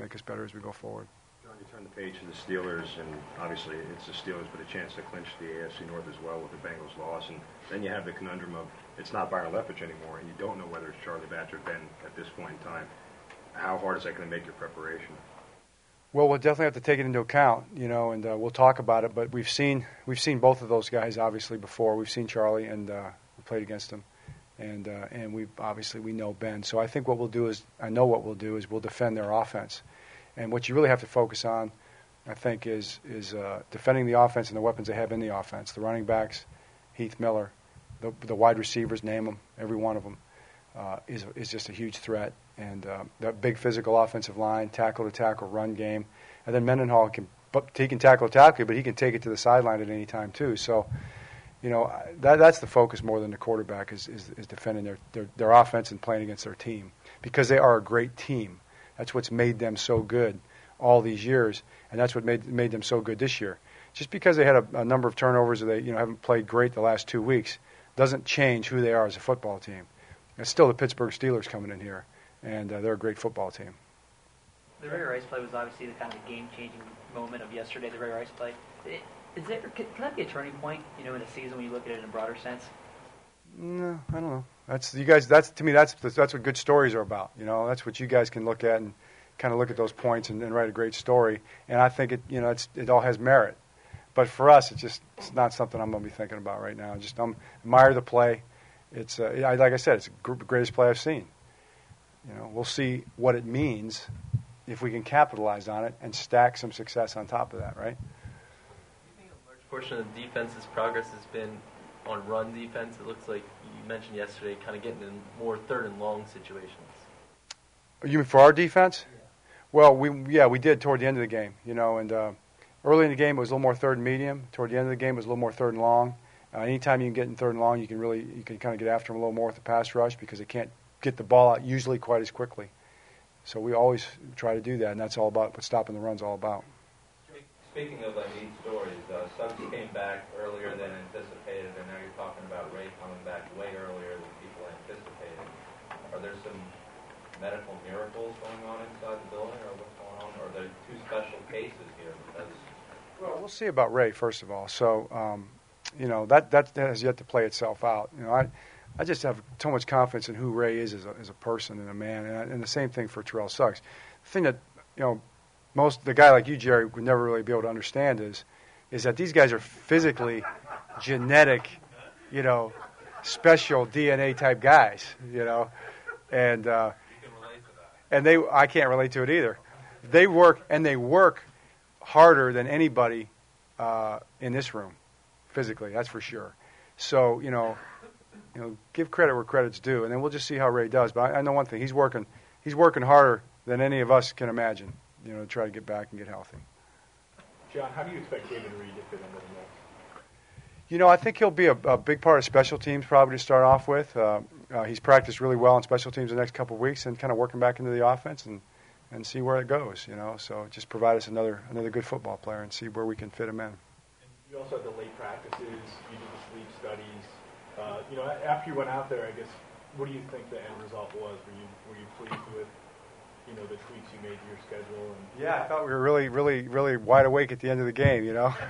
make us better as we go forward. John, you turn the page to the Steelers, and obviously it's the Steelers, but a chance to clinch the AFC North as well with the Bengals loss. And then you have the conundrum of it's not Byron Leftwich anymore, and you don't know whether it's Charlie Batch or Ben at this point in time. How hard is that going to make your preparation? Well, we'll definitely have to take it into account, and we'll talk about it. But we've seen both of those guys obviously before. We've seen Charlie, and we played against him, and we know Ben. So I think what we'll do is we'll defend their offense, and what you really have to focus on, I think, is defending the offense and the weapons they have in the offense. The running backs, Heath Miller, the wide receivers, name them, every one of them is just a huge threat. And that big physical offensive line, tackle-to-tackle run game. And then Mendenhall can tackle you, but he can take it to the sideline at any time too. So, that's the focus more than the quarterback is defending their offense and playing against their team. Because they are a great team. That's what's made them so good all these years, and that's what made them so good this year. Just because they had a number of turnovers or they haven't played great the last 2 weeks doesn't change who they are as a football team. It's still the Pittsburgh Steelers coming in here. And they're a great football team. The Ray Rice play was obviously the kind of game-changing moment of yesterday, the Ray Rice play. Can that be a turning point, in a season when you look at it in a broader sense? No, I don't know. That's you guys. That's to me. That's what good stories are about. That's what you guys can look at and kind of look at those points and write a great story. And I think it all has merit. But for us, it's not something I'm going to be thinking about right now. I'm admire the play. It's like I said, it's the greatest play I've seen. We'll see what it means if we can capitalize on it and stack some success on top of that, right? I think a large portion of the defense's progress has been on run defense. It looks like you mentioned yesterday kind of getting in more third and long situations. You mean for our defense? Yeah. Well, we did toward the end of the game, and early in the game it was a little more third and medium. Toward the end of the game it was a little more third and long. Anytime you can get in third and long, you can kind of get after them a little more with the pass rush because they can't get the ball out usually quite as quickly. So we always try to do that, and that's all about what stopping the run's all about. Speaking of neat stories, Suggs came back earlier than anticipated, and now you're talking about Ray coming back way earlier than people anticipated. Are there some medical miracles going on inside the building, or what's going on? Or are there two special cases here? Well, we'll see about Ray, first of all. So, that has yet to play itself out. I just have so much confidence in who Ray is as a person and a man, and the same thing for Terrell Suggs. The thing that the guy like you, Jerry, would never really be able to understand is that these guys are physically genetic, special DNA type guys, and I can't relate to it either. They work harder than anybody in this room, physically. That's for sure. So give credit where credit's due, and then we'll just see how Ray does. But I know one thing: he's working harder than any of us can imagine, to try to get back and get healthy. John, how do you expect David Reed to fit into the mix? I think he'll be a big part of special teams probably to start off with. He's practiced really well on special teams the next couple of weeks and kind of working back into the offense and see where it goes. So just provide us another good football player and see where we can fit him in. And you also had the late practices. You did the sleep studies. After you went out there, I guess, what do you think the end result was? Were you pleased with, the tweaks you made to your schedule? And yeah, I thought we were really, really, really wide awake at the end of the game.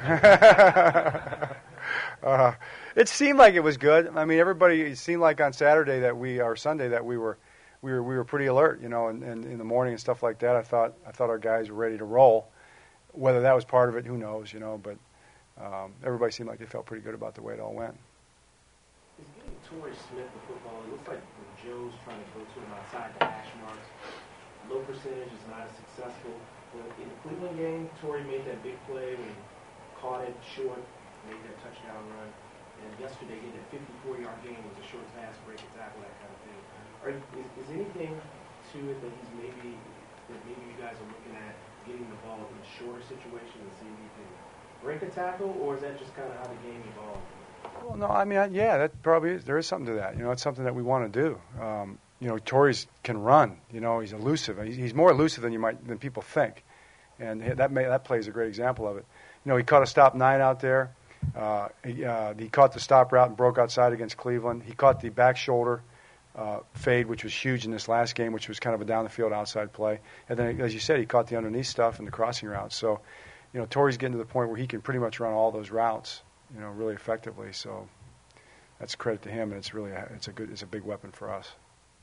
It seemed like it was good. I mean, it seemed like on Sunday that we were pretty alert. And in the morning and stuff like that. I thought our guys were ready to roll. Whether that was part of it, who knows? But everybody seemed like they felt pretty good about the way it all went. Is getting Torrey Smith the football, it looks like Joe's trying to go to him outside the hash marks. Low percentage is not as successful. But in the Cleveland game, Torrey made that big play when he caught it short, made that touchdown run. And yesterday, he had that 54-yard game with a short pass, break a tackle, that kind of thing. Is anything to it that maybe you guys are looking at getting the ball in a shorter situation and seeing if you can break a tackle, or is that just kind of how the game evolved? Well, no, I mean, yeah, that probably is. There is something to that. It's something that we want to do. Torrey can run. He's elusive. He's more elusive than people think, and that play is a great example of it. He caught a stop 9 out there. He caught the stop route and broke outside against Cleveland. He caught the back shoulder fade, which was huge in this last game, which was kind of a down the field outside play. And then, as you said, he caught the underneath stuff and the crossing routes. So, Torrey's getting to the point where he can pretty much run all those routes, really effectively. So that's credit to him, and it's really it's a big weapon for us.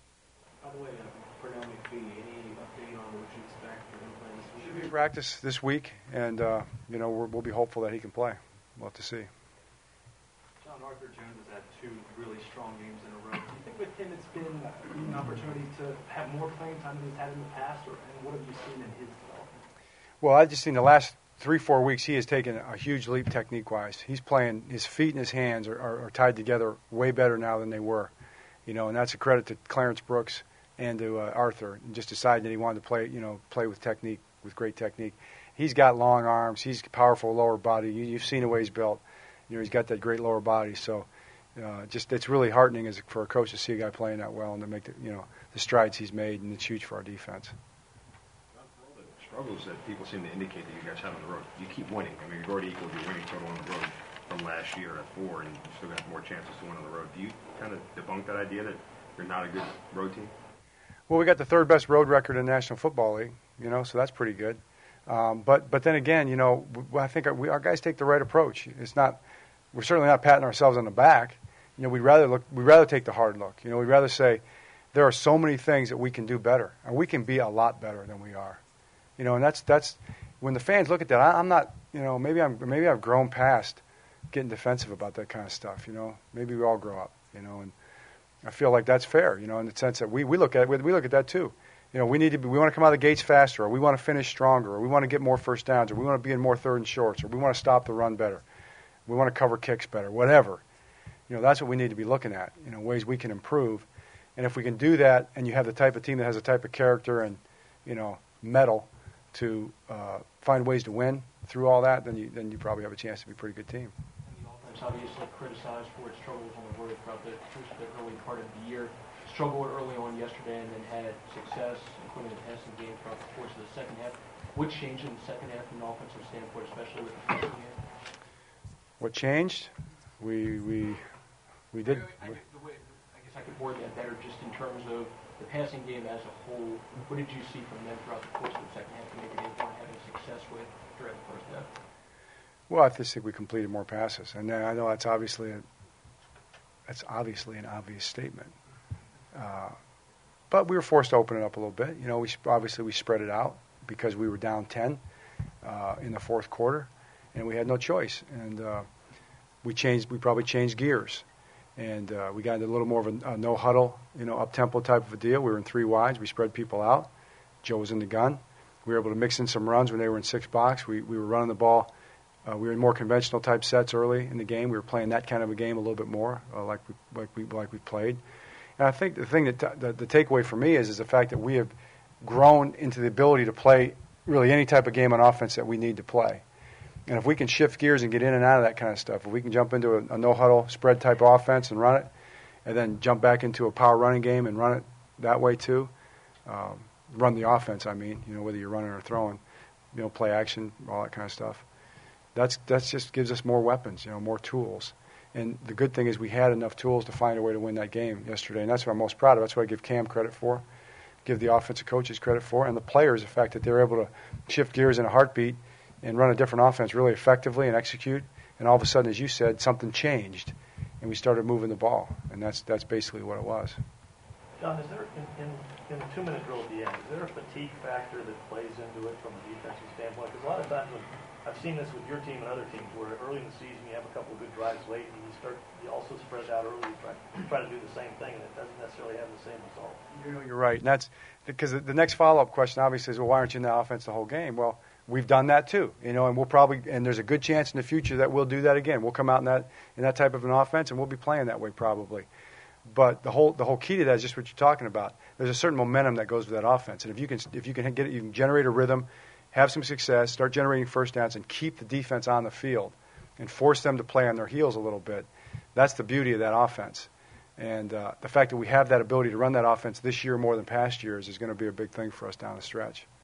By the way, Pernell McPhee, any update on what you expect for him playing this week? Should be practice this week, and we'll be hopeful that he can play. We'll have to see. John Arthur Jones has had 2 really strong games in a row. Do you think with him it's been an opportunity to have more playing time than he's had in the past, and what have you seen in his development? Well, I've just seen the last 3-4 weeks he has taken a huge leap technique-wise. He's playing, his feet and his hands are tied together way better now than they were. And that's a credit to Clarence Brooks and to Arthur, and just decided that he wanted to play with technique, with great technique. He's got long arms. He's a powerful lower body. You've seen the way he's built. He's got that great lower body. So, it's really heartening for a coach to see a guy playing that well and to make the strides he's made, and it's huge for our defense. The struggles that people seem to indicate that you guys have on the road, you keep winning. I mean, you've already equaled your winning total on the road from last year at 4, and you still got more chances to win on the road. Do you kind of debunk that idea that you're not a good road team? Well, we got the 3rd best road record in the National Football League, so that's pretty good. But then again, I think our guys take the right approach. We're certainly not patting ourselves on the back. We'd rather take the hard look. We'd rather say there are so many things that we can do better, and we can be a lot better than we are. And that's when the fans look at that. I'm not, maybe I've grown past getting defensive about that kind of stuff. Maybe we all grow up. And I feel like that's fair. In the sense that we look at that too. We want to come out of the gates faster, or we want to finish stronger, or we want to get more first downs, or we want to be in more 3rd and shorts, or we want to stop the run better. We want to cover kicks better, whatever. That's what we need to be looking at, ways we can improve. And if we can do that, and you have the type of team that has the type of character and, mettle to find ways to win through all that, then you probably have a chance to be a pretty good team. And the offense obviously criticized for its struggles on the road throughout the early part of the year. Struggled early on yesterday and then had success, including the passing game throughout the course of the second half. What changed in the second half from an offensive standpoint, especially with the passing game? What changed? We did. I guess I could word that better just in terms of the passing game as a whole. What did you see from them throughout the course of the second half to maybe they weren't having success with during the first half? Well, I just think we completed more passes. And I know that's obviously an obvious statement. But we were forced to open it up a little bit. We spread it out because we were down 10 in the 4th quarter, and we had no choice. And we probably changed gears, and we got into a little more of a no huddle, up tempo type of a deal. We were in 3 wides. We spread people out. Joe was in the gun. We were able to mix in some runs when they were in 6 box. We were running the ball. We were in more conventional type sets early in the game. We were playing that kind of a game a little bit more, like we played. And I think the thing the takeaway for me is the fact that we have grown into the ability to play really any type of game on offense that we need to play. And if we can shift gears and get in and out of that kind of stuff, if we can jump into a no-huddle spread type offense and run it, and then jump back into a power running game and run it that way too, run the offense, whether you're running or throwing, play action, all that kind of stuff. That's just gives us more weapons, more tools. And the good thing is we had enough tools to find a way to win that game yesterday, and that's what I'm most proud of. That's what I give Cam credit for, give the offensive coaches credit for, and the players, the fact that they were able to shift gears in a heartbeat and run a different offense really effectively and execute. And all of a sudden, as you said, something changed, and we started moving the ball, and that's basically what it was. John, is there, in the 2-minute drill at the end, is there a fatigue factor that plays into it from a defensive standpoint? Because a lot of times I've seen this with your team and other teams where early in the season you have a couple of good drives late and you also spread out early, try to do the same thing, and it doesn't necessarily have the same result. You're right, and that's because the next follow-up question obviously is, well, why aren't you in the offense the whole game? Well, we've done that too, and there's a good chance in the future that we'll do that again. We'll come out in that type of an offense, and we'll be playing that way probably. But the whole key to that is just what you're talking about. There's a certain momentum that goes with that offense, and if you can get it, you can generate a rhythm, have some success, start generating first downs, and keep the defense on the field, and force them to play on their heels a little bit. That's the beauty of that offense, and the fact that we have that ability to run that offense this year more than past years is going to be a big thing for us down the stretch.